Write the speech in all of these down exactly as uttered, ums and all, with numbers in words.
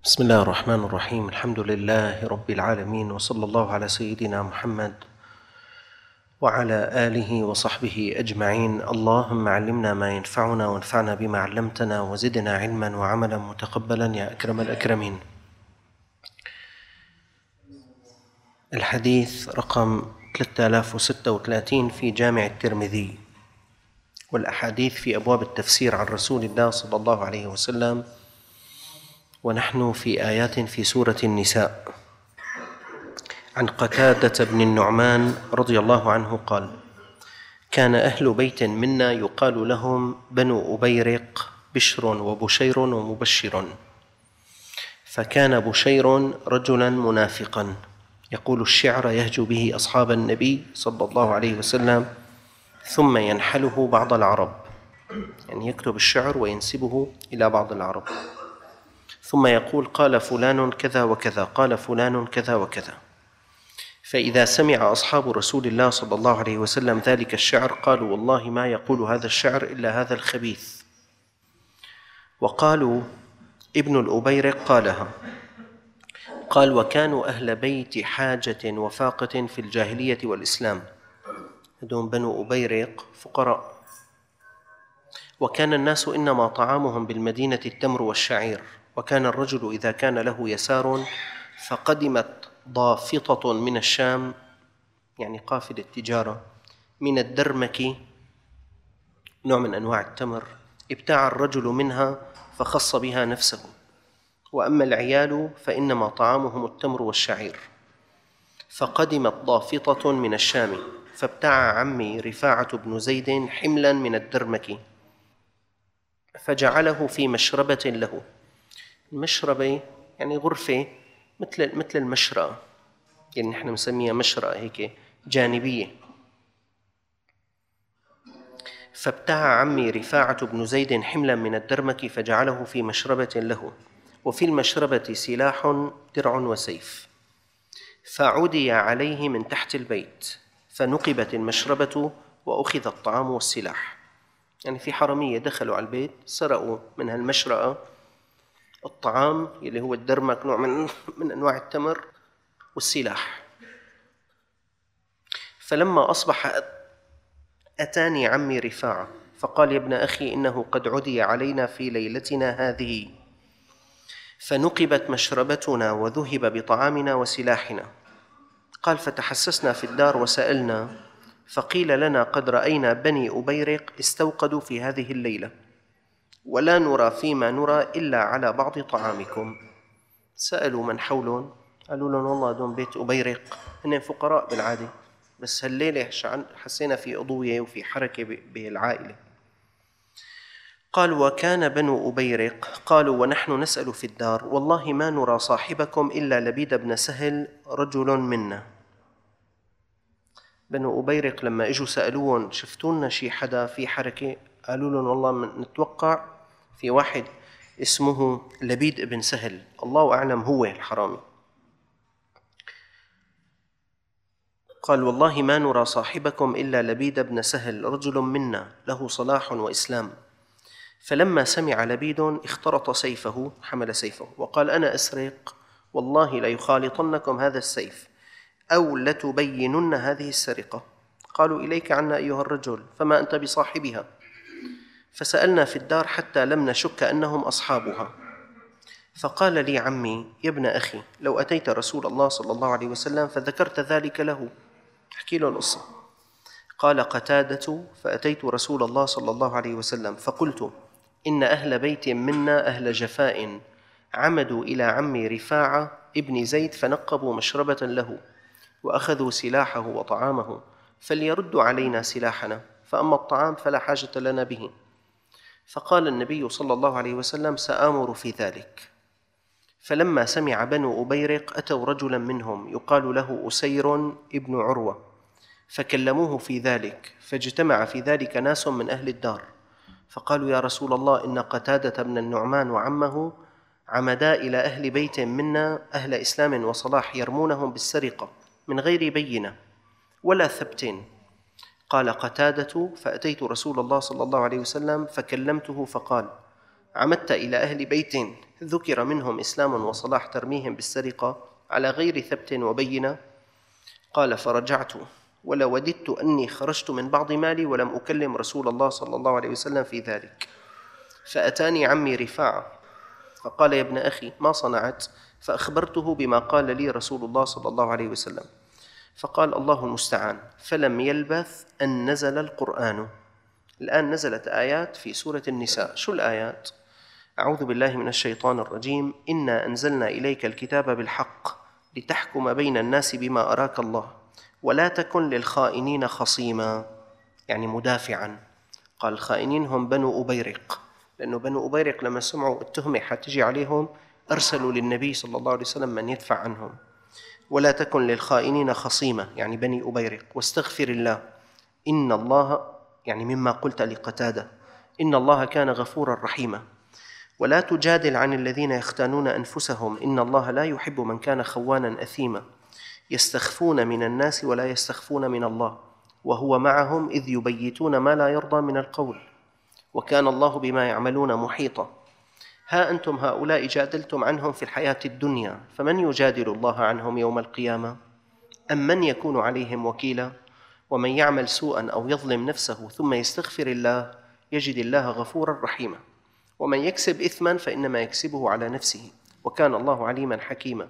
بسم الله الرحمن الرحيم. الحمد لله رب العالمين، وصلى الله على سيدنا محمد وعلى آله وصحبه أجمعين. اللهم علمنا ما ينفعنا وانفعنا بما علمتنا وزدنا علما وعملا متقبلا يا أكرم الأكرمين. الحديث رقم ثلاثة آلاف وستة وثلاثين في جامع الترمذي، والأحاديث في أبواب التفسير عن رسول الله صلى الله عليه وسلم، ونحن في آيات في سورة النساء. عن قتادة بن النعمان رضي الله عنه قال: كان أهل بيت منا يقال لهم بنو أبيرق بشر وبشير ومبشر، فكان بشير رجلا منافقا يقول الشعر يهجو به أصحاب النبي صلى الله عليه وسلم ثم ينحله بعض العرب، يعني يكتب الشعر وينسبه إلى بعض العرب، ثم يقول قال فلان كذا وكذا، قال فلان كذا وكذا. فإذا سمع أصحاب رسول الله صلى الله عليه وسلم ذلك الشعر قالوا والله ما يقول هذا الشعر إلا هذا الخبيث. وقالوا ابن الأبيرق قالها. قال: وكانوا أهل بيت حاجة وفاقة في الجاهلية والإسلام، هذول بنو أبيرق فقراء. وكان الناس إنما طعامهم بالمدينة التمر والشعير، وكان الرجل إذا كان له يسار فقدمت ضافطة من الشام، يعني قافلة التجارة، من الدرمك نوع من أنواع التمر، ابتاع الرجل منها فخص بها نفسه، وأما العيال فإنما طعامهم التمر والشعير. فقدمت ضافطة من الشام فابتاع عمي رفاعة بن زيد حملا من الدرمك فجعله في مشربة له. المشربة يعني غرفة مثل مثل المشرأة، يعني نحن نسميها مشرأة هيك جانبية. فابتاع عمي رفاعة بن زيد حملا من الدرمك فجعله في مشربة له، وفي المشربة سلاح درع وسيف، فعدي عليه من تحت البيت فنقبت المشربة وأخذ الطعام والسلاح. يعني في حرمية دخلوا على البيت سرقوا من هالمشرأة الطعام اللي هو الدرمك، نوع من, من أنواع التمر، والسلاح. فلما أصبح أتاني عمي رفاعة فقال: يا ابن أخي إنه قد عدي علينا في ليلتنا هذه، فنقبت مشربتنا وذهب بطعامنا وسلاحنا. قال: فتحسسنا في الدار وسألنا، فقيل لنا قد رأينا بني أبيرق استوقدوا في هذه الليلة، ولا نرى فيما نرى إلا على بعض طعامكم. سألوا من حولهم قالوا لهم والله دون بيت أبيرق هن فقراء بالعادة، بس هالليلة حسينا في أضوية وفي حركة بالعائلة. قالوا: وكان بنو أبيرق قالوا ونحن نسأل في الدار والله ما نرى صاحبكم إلا لبيد بن سهل رجل منا. بنو أبيرق لما إجوا سألوهم شفتونا شي حدا في حركة؟ قالوا لهم والله نتوقع في واحد اسمه لبيد بن سهل، الله أعلم هو الحرامي. قال: والله ما نرى صاحبكم إلا لبيد بن سهل رجل منا له صلاح وإسلام. فلما سمع لبيد اخترط سيفه، حمل سيفه وقال: أنا أسرق، والله ليخالطنكم هذا السيف أو لتبينن هذه السرقة. قالوا: إليك عنا أيها الرجل، فما أنت بصاحبها. فسألنا في الدار حتى لم نشك أنهم أصحابها. فقال لي عمي: يا ابن أخي لو أتيت رسول الله صلى الله عليه وسلم فذكرت ذلك له، احكي له القصة. قال قتادة: فأتيت رسول الله صلى الله عليه وسلم فقلت: إن أهل بيت منا أهل جفاء عمدوا إلى عمي رفاعة ابن زيد فنقبوا مشربة له وأخذوا سلاحه وطعامه، فليردوا علينا سلاحنا، فأما الطعام فلا حاجة لنا به. فقال النبي صلى الله عليه وسلم: سآمر في ذلك. فلما سمع بنو أبيرق أتوا رجلا منهم يقال له أسير ابن عروة فكلموه في ذلك، فاجتمع في ذلك ناس من أهل الدار فقالوا: يا رسول الله إن قتادة بن النعمان وعمه عمدا إلى أهل بيت منا أهل إسلام وصلاح يرمونهم بالسرقة من غير بينة ولا ثبت. قال قتادة: فأتيت رسول الله صلى الله عليه وسلم فكلمته فقال: عمدت إلى أهل بيت ذكر منهم إسلام وصلاح ترميهم بالسرقة على غير ثبت وبينة؟ قال: فرجعت ولوددت أني خرجت من بعض مالي ولم أكلم رسول الله صلى الله عليه وسلم في ذلك. فأتاني عمي رفاعة فقال: يا ابن أخي، ما صنعت؟ فأخبرته بما قال لي رسول الله صلى الله عليه وسلم، فقال: الله المستعان. فلم يلبث أن نزل القرآن. الآن نزلت آيات في سورة النساء. شو الآيات؟ أعوذ بالله من الشيطان الرجيم: إنا أنزلنا إليك الكتاب بالحق لتحكم بين الناس بما أراك الله ولا تكن للخائنين خصيما، يعني مدافعا. قال الخائنين هم بنو أبيرق، لأنه بنو أبيرق لما سمعوا التهمة حتجي عليهم أرسلوا للنبي صلى الله عليه وسلم من يدفع عنهم. ولا تكن للخائنين خصيما، يعني بني أبيرق. واستغفر الله إن الله، يعني مما قلت لقتادة، إن الله كان غفورا رحيما. ولا تجادل عن الذين يختانون أنفسهم إن الله لا يحب من كان خوانا أثيما. يستخفون من الناس ولا يستخفون من الله وهو معهم إذ يبيتون ما لا يرضى من القول وكان الله بما يعملون محيطا. ها أنتم هؤلاء جادلتم عنهم في الحياة الدنيا، فمن يجادل الله عنهم يوم القيامة؟ أم من يكون عليهم وكيلا؟ ومن يعمل سوءا أو يظلم نفسه ثم يستغفر الله يجد الله غفورا رحيما. ومن يكسب إثما فإنما يكسبه على نفسه وكان الله عليما حكيما.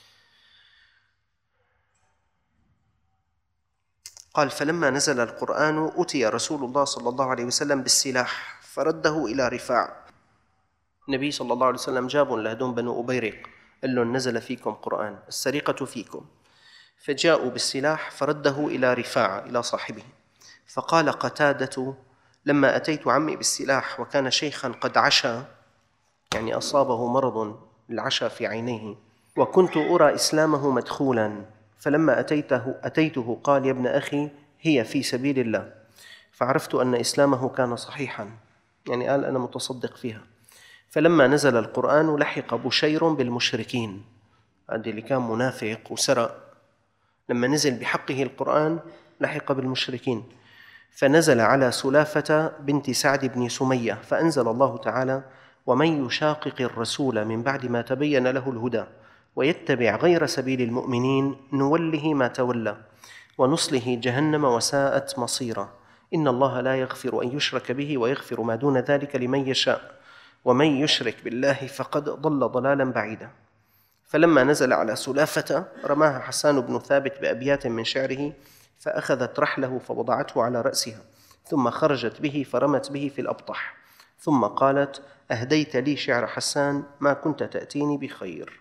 قال: فلما نزل القرآن أتي رسول الله صلى الله عليه وسلم بالسلاح فرده إلى رفاع. النبي صلى الله عليه وسلم جابوا لهدون بنو أبيرق، قال لهم: نزل فيكم قرآن، السرقة فيكم. فجاءوا بالسلاح فرده إلى رفاعة إلى صاحبه. فقال قتادة: لما أتيت عمي بالسلاح وكان شيخا قد عشى، يعني أصابه مرض العشى في عينيه، وكنت أرى إسلامه مدخولا، فلما أتيته, أتيته قال: يا ابن أخي، هي في سبيل الله. فعرفت أن إسلامه كان صحيحا، يعني قال أنا متصدق فيها. فلما نزل القرآن لحق بشير بالمشركين، هذا اللي كان منافق وسرق، لما نزل بحقه القرآن لحق بالمشركين. فنزل على سلافة بنت سعد بن سمية، فأنزل الله تعالى: ومن يشاقق الرسول من بعد ما تبين له الهدى ويتبع غير سبيل المؤمنين نوله ما تولى ونصله جهنم وساءت مصيرا. إن الله لا يغفر أن يشرك به ويغفر ما دون ذلك لمن يشاء ومن يشرك بالله فقد ضل ضلالا بعيدا. فلما نزل على سلافة رماها حسان بن ثابت بأبيات من شعره، فأخذت رحله فوضعته على رأسها، ثم خرجت به فرمت به في الأبطح، ثم قالت: أهديت لي شعر حسان ما كنت تأتيني بخير.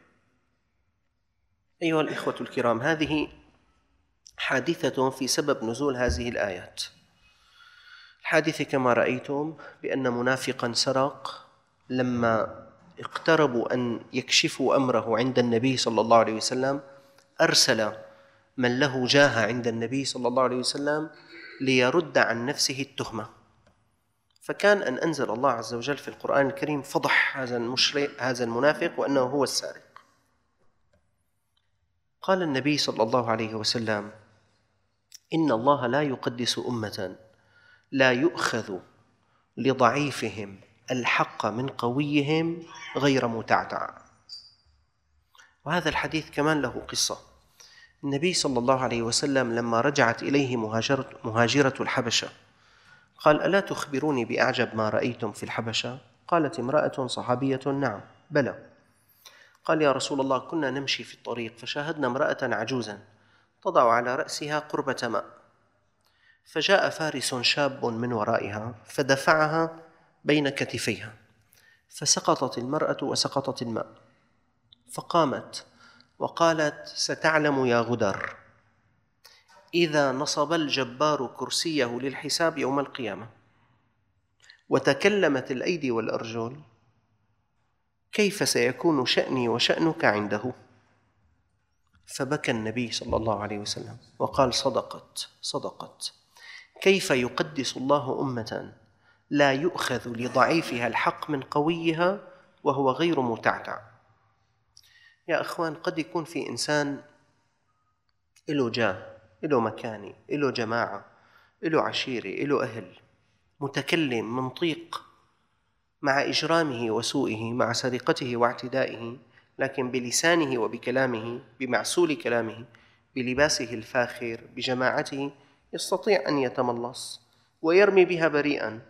أيها الإخوة الكرام، هذه حادثة في سبب نزول هذه الآيات. الحادثة كما رأيتم بأن منافقا سرق، لما اقتربوا أن يكشفوا أمره عند النبي صلى الله عليه وسلم أرسل من له جاه عند النبي صلى الله عليه وسلم ليرد عن نفسه التهمة. فكان أن أنزل الله عز وجل في القرآن الكريم فضح هذا المشرك هذا المنافق وأنه هو السارق. قال النبي صلى الله عليه وسلم: إن الله لا يقدس أمة لا يؤخذ لضعيفهم الحق من قويهم غير متعتع. وهذا الحديث كمان له قصة. النبي صلى الله عليه وسلم لما رجعت إليه مهاجرة, مهاجرة الحبشة قال: ألا تخبروني بأعجب ما رأيتم في الحبشة؟ قالت امرأة صحابية: نعم بلى. قال: يا رسول الله، كنا نمشي في الطريق فشاهدنا امرأة عجوزا تضع على رأسها قربة ماء، فجاء فارس شاب من ورائها فدفعها بين كتفيها، فسقطت المرأة وسقطت الماء، فقامت وقالت: ستعلم يا غدر إذا نصب الجبار كرسيه للحساب يوم القيامة وتكلمت الأيدي والأرجل كيف سيكون شأني وشأنك عنده؟ فبكى النبي صلى الله عليه وسلم وقال: صدقت صدقت. كيف يقدس الله أمة لا يؤخذ لضعيفها الحق من قويها وهو غير متعتع؟ يا أخوان، قد يكون في إنسان له جاه، له مكاني، له جماعة، له عشيرة، له أهل، متكلم منطيق، مع إجرامه وسوءه، مع سرقته واعتدائه، لكن بلسانه وبكلامه، بمعسول كلامه، بلباسه الفاخر، بجماعته، يستطيع أن يتملص ويرمي بها بريئا.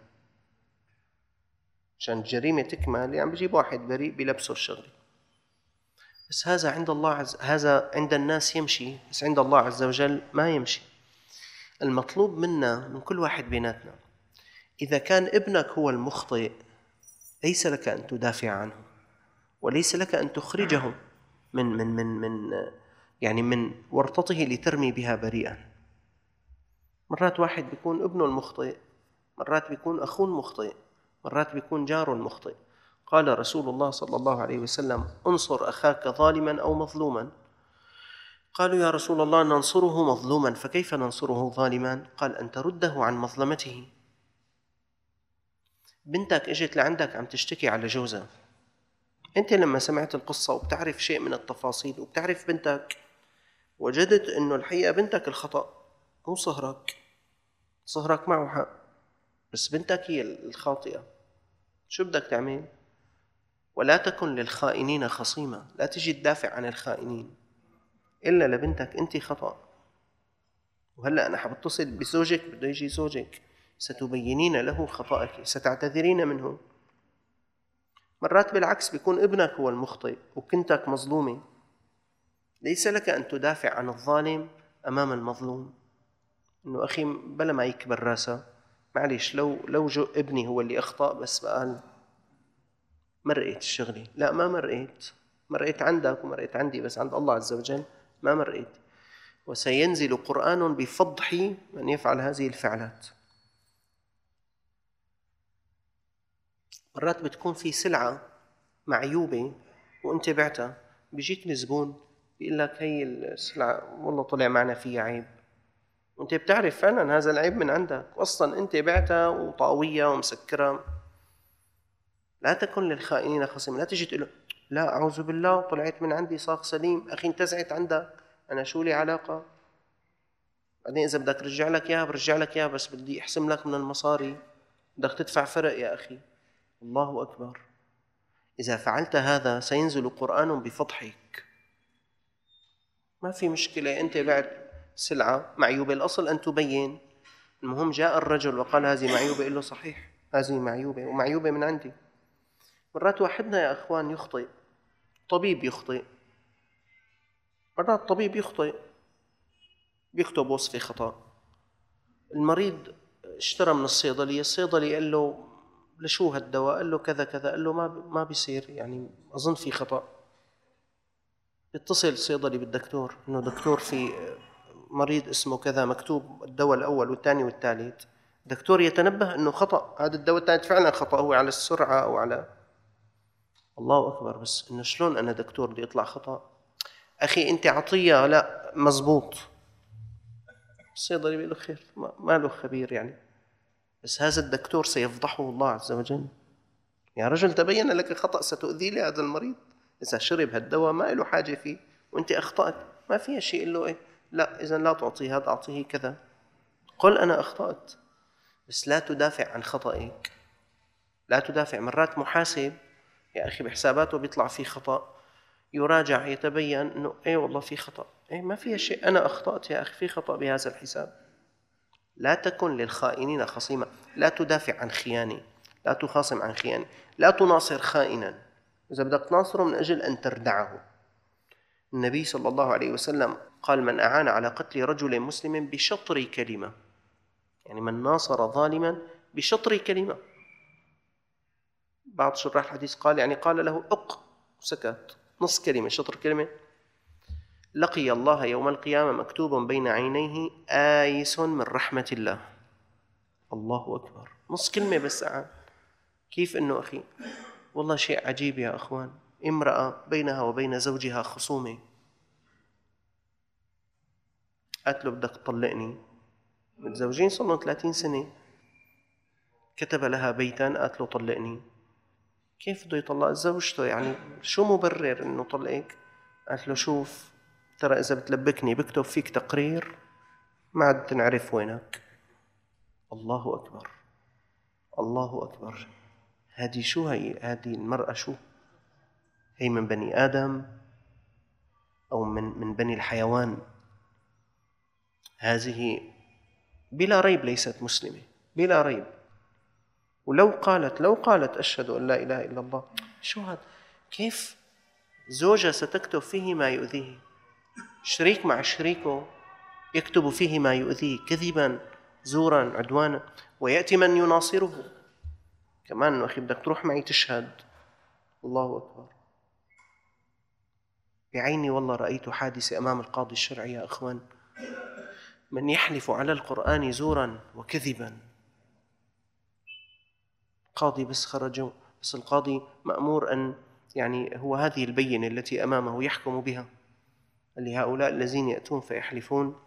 عشان الجريمة تكمل يعني بجيب واحد بريء بلبسه الشغلة. بس هذا عند الله عز... هذا عند الناس يمشي، بس عند الله عز وجل ما يمشي. المطلوب منا من كل واحد بيناتنا، إذا كان ابنك هو المخطئ ليس لك أن تدافع عنه، وليس لك أن تخرجه من من من من يعني من ورطته لترمي بها بريئا. مرات واحد بيكون ابنه المخطئ، مرات بيكون أخوه المخطئ، مرات بيكون جاره المخطئ. قال رسول الله صلى الله عليه وسلم: انصر أخاك ظالما أو مظلوما. قالوا: يا رسول الله ننصره مظلوما، فكيف ننصره ظالما؟ قال: أن ترده عن مظلمته. بنتك اجت لعندك عم تشتكي على جوزها، أنت لما سمعت القصة وبتعرف شيء من التفاصيل وبتعرف بنتك، وجدت أنه الحقيقة بنتك الخطأ، مو صهرك. صهرك معه حق، بس بنتك هي الخاطئة. شو بدك تعمل؟ ولا تكن للخائنين خصيما، لا تجي تدافع عن الخائنين إلا لبنتك أنت خطأ. وهلأ أنا حبتصل بزوجك، بده يجي زوجك، ستبينين له خطأك، ستعتذرين منه. مرات بالعكس بيكون ابنك هو المخطئ وكنتك مظلومة، ليس لك أن تدافع عن الظالم أمام المظلوم. إنه أخي بلا ما يكبر راسه، معليش لو لو جو ابني هو اللي أخطأ بس بقى مرقت الشغلة. لا، ما مرقت، مرقت عندك ومرقت عندي، بس عند الله عز وجل ما مرقت. وسينزل قرآن بفضح من يفعل هذه الفعلات. مرات بتكون في سلعة معيوبة وانت بعتها، بيجيك الزبون بيقول لك هي السلعة والله طلع معنا فيها عيب، وانت بتعرف فعلا هذا العيب من عندك، واصلا انت بعتها وطاوية ومسكرة. لا تكن للخائنين خصيما، لا تجي تقول لا أعوذ بالله طلعت من عندي صاغ سليم، أخي انتزعت عندك، أنا شو لي علاقة؟ بعدين إذا بدك رجع لك إياها برجع لك إياها، بس بدي أحسم لك من المصاري، بدك تدفع فرق يا أخي. الله أكبر. إذا فعلت هذا سينزل قرآن بفضحك. ما في مشكلة، أنت بعت سلعة معيوبة، الأصل أن تبين. المهم جاء الرجل وقال هذه معيوبة، قل له صحيح هذه معيوبة ومعيوبة من عندي. مرات واحدنا يا أخوان يخطئ، طبيب يخطئ، مرات طبيب يخطئ بيكتب وصفة خطأ. المريض اشترى من الصيدلية، الصيدلي قال له لشو هالدواء؟ قال له كذا كذا، قال له ما ما بيصير، يعني أظن في خطأ. بيتصل الصيدلي بالدكتور إنه دكتور في مريض اسمه كذا مكتوب الدواء الأول والثاني والثالث. الدكتور يتنبه إنه خطأ، هذا الدواء الثالث فعلا خطأ، هو على السرعة أو على الله أكبر. بس إنه شلون أنا دكتور بدي يطلع خطأ؟ أخي أنت عطية لا مزبوط. الصيدلي بيقول له خير، ما له خبير يعني، بس هذا الدكتور سيفضحه الله عز وجل. يا رجل تبين لك خطأ ستؤذي لي هذا المريض، إذا شرب هالدواء ما له حاجة فيه وأنت أخطأت، ما فيها شيء له إيه؟ لا إذا لا تعطيه هذا، أعطيه كذا. قل أنا أخطأت، بس لا تدافع عن خطأك، لا تدافع. مرات محاسب يا أخي بحساباته بيطلع فيه خطأ، يراجع يتبين أنه إيه والله في خطأ، إيه ما فيها شيء، أنا أخطأت يا أخي في خطأ بهذا الحساب. لا تكن للخائنين خصيما، لا تدافع عن خيانة، لا تخاصم عن خيانة، لا تناصر خائنا. إذا بدك تناصره من أجل أن تردعه. النبي صلى الله عليه وسلم قال: من أعان على قتل رجل مسلم بشطر كلمة، يعني من ناصر ظالما بشطر كلمة. بعض شراح الحديث قال يعني قال له أق سكت، نص كلمة، شطر كلمة. لقي الله يوم القيامة مكتوب بين عينيه آيس من رحمة الله. الله أكبر، نص كلمة بس أعان. كيف إنه أخي؟ والله شيء عجيب يا أخوان. امرأة بينها وبين زوجها خصومة، قالت له بدك تطلقني، متزوجين صار لهم ثلاثين سنة، كتب لها بيتا قالت له طلقني. كيف بده يطلق زوجته؟ يعني شو مبرر إنه طلقك؟ قالت له شوف ترى إذا بتلبكني بكتب فيك تقرير ما عاد تنعرف وينك. الله أكبر، الله أكبر. هذه شو هي؟ هذه المرأة شو؟ هي من بني آدم أو من من بني الحيوان؟ هذه بلا ريب ليست مسلمة، بلا ريب. ولو قالت لو قالت أشهد أن لا إله إلا الله، شو هذا؟ كيف زوجة ستكتب فيه ما يؤذيه؟ شريك مع شريكه يكتب فيه ما يؤذيه كذبا زورا عدوانا، ويأتي من يناصره كمان، أخي بدك تروح معي تشهد. الله أكبر. بعيني والله رأيت حادثة أمام القاضي الشرعي يا أخوان، من يحلف على القرآن زورا وكذبا. قاضي بس خرجوا، بس القاضي مأمور أن يعني هو هذه البينة التي أمامه يحكم بها لهؤلاء الذين يأتون فيحلفون.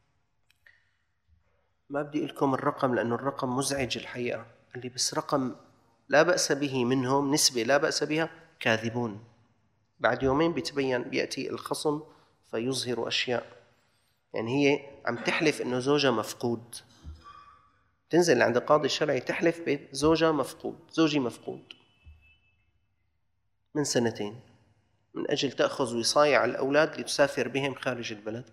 ما بدي لكم الرقم لأنه الرقم مزعج الحقيقة، اللي بس رقم لا بأس به منهم، نسبة لا بأس بها، كاذبون. بعد يومين بيتبين، بيأتي الخصم فيظهر أشياء. يعني هي عم تحلف إنه زوجها مفقود، تنزل عند القاضي الشرعي تحلف بيت زوجها مفقود، زوجي مفقود من سنتين، من أجل تأخذ وصاية الأولاد لتسافر بهم خارج البلد.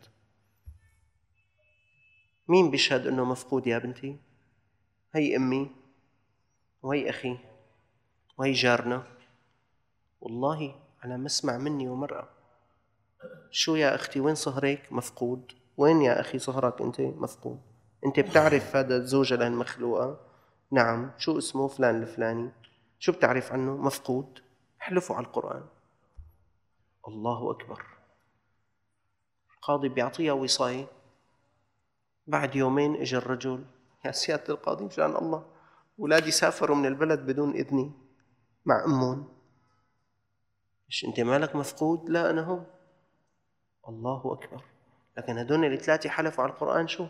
مين بيشهد إنه مفقود يا بنتي؟ هي أمي وهي أخي وهي جارنا، والله على مسمع مني ومرأة. شو يا أختي وين صهرك؟ مفقود. وين يا أخي صهرك أنت؟ مفقود. أنت بتعرف هذا الزوجة لهالمخلوقة؟ نعم. شو اسمه؟ فلان الفلاني. شو بتعرف عنه؟ مفقود. احلفوا على القرآن. الله أكبر. القاضي بيعطيها وصاية. بعد يومين اجى الرجل، يا سيادة القاضي مشان الله أولادي سافروا من البلد بدون إذني مع أمهم. إيش أنت مالك مفقود؟ لا أنا هم. الله أكبر. لكن هدول الثلاثة حلفوا على القرآن. شو؟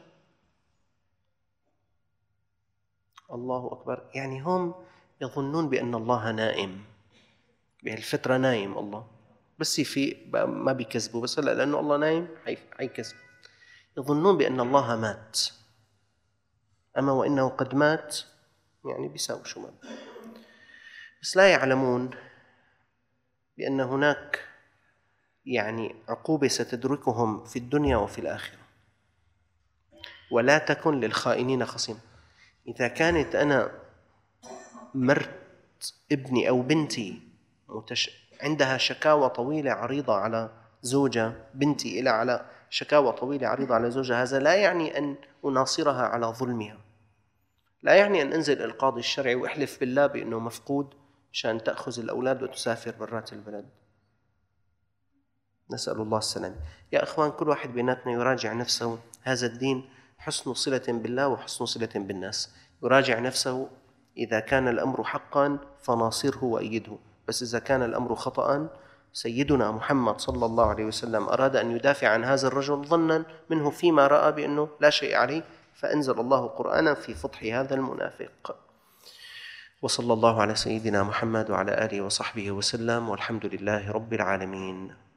الله أكبر. يعني هم يظنون بأن الله نائم، بهالفترة نايم الله، بس في ما بيكذبوا، بس هلا لأنه الله نايم حيكذب. يظنون بأن الله مات، أما وإنه قد مات يعني بيساوي شو مات. بس لا يعلمون بأن هناك يعني عقوبة ستدركهم في الدنيا وفي الآخرة. ولا تكن للخائنين خصيما. إذا كانت أنا مرت ابني أو بنتي متش... عندها شكاوى طويلة عريضة على زوجة، بنتي إلى على شكاوى طويلة عريضة على زوجها، هذا لا يعني أن أناصرها على ظلمها، لا يعني أن أنزل القاضي الشرعي وأحلف بالله بأنه مفقود مشان تأخذ الأولاد وتسافر برات البلد. نسأل الله السلامة. يا أخوان، كل واحد بيناتنا يراجع نفسه. هذا الدين حسن صلة بالله وحسن صلة بالناس. يراجع نفسه، إذا كان الأمر حقا فناصره وأيده، بس إذا كان الأمر خطأ، سيدنا محمد صلى الله عليه وسلم أراد أن يدافع عن هذا الرجل ظنا منه فيما رأى بأنه لا شيء عليه، فأنزل الله قرآنا في فضح هذا المنافق. وصلى الله على سيدنا محمد وعلى آله وصحبه وسلم، والحمد لله رب العالمين.